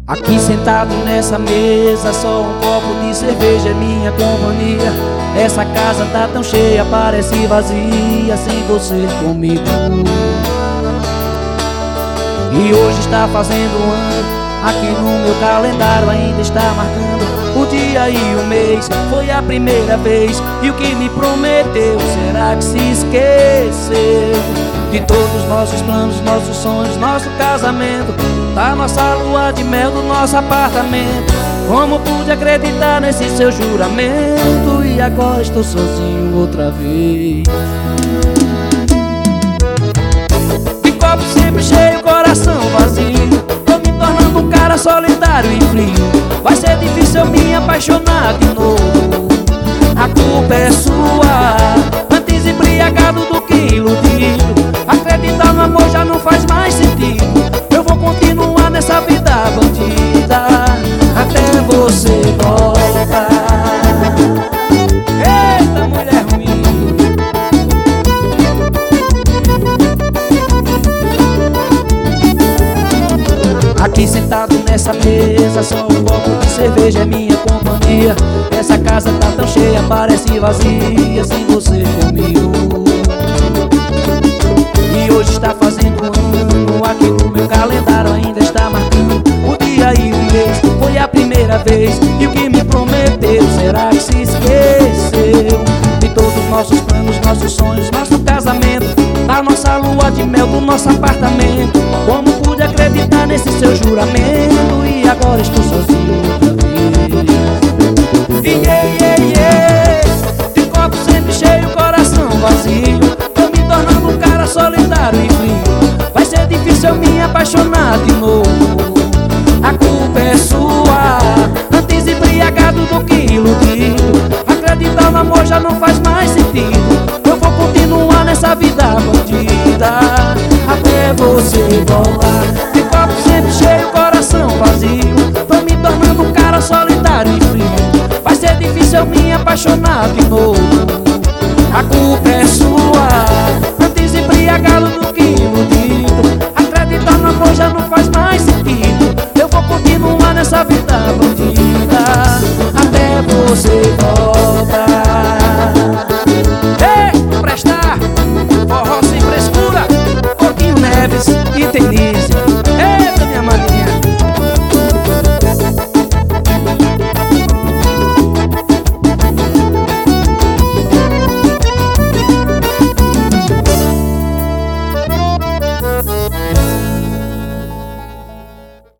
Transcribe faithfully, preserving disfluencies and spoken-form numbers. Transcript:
Aqui sentado nessa mesa, só um copo de cerveja é minha companhia. Essa casa tá tão cheia, parece vazia sem você comigo. E hoje está fazendo um ano, aqui no meu calendário ainda está marcando o dia e o mês. Foi a primeira vez, e o que me prometeu, será que se esqueceu? De todos os nossos planos, nossos sonhos, nosso casamento, da nossa lua de mel, do nosso apartamento. Como pude acreditar nesse seu juramento? E agora estou sozinho outra vez. De copo sempre cheio, coração vazio, tô me tornando um cara solitário e frio. Vai ser difícil eu me apaixonar de novo. A culpa é sua, antes embriagado do que iludido. Acreditar no amor já não faz mais sentido. Eu vou continuar nessa vida bandida até você voltar. Eita, mulher ruim. Aqui sentado nessa mesa, só um copo de cerveja é minha companhia. Essa casa tá tão cheia, parece vazia sem você comigo. E hoje está fazendo um ano, aqui no meu calendário ainda está marcando o dia e o mês. Foi a primeira vez, e o que me prometeu, será que se esqueceu? De todos os nossos planos, nossos sonhos, nosso casamento, da nossa lua de mel, do nosso apartamento. Como pude acreditar nesse seu juramento? E agora estou sozinho outra vez. Yeah, yeah, yeah. De copo sempre cheio, coração vazio, tô me tornando um cara solitário e frio. Vai ser difícil eu me apaixonar de novo. A culpa é sua, antes embriagado do que iludido. Acreditar no amor já não faz mais sentido. Eu vou continuar nessa vida bandida até você voltar. De copo sempre cheio, coração vazio, tô me tornando um cara solitário e frio. Vai ser difícil eu me apaixonar de novo.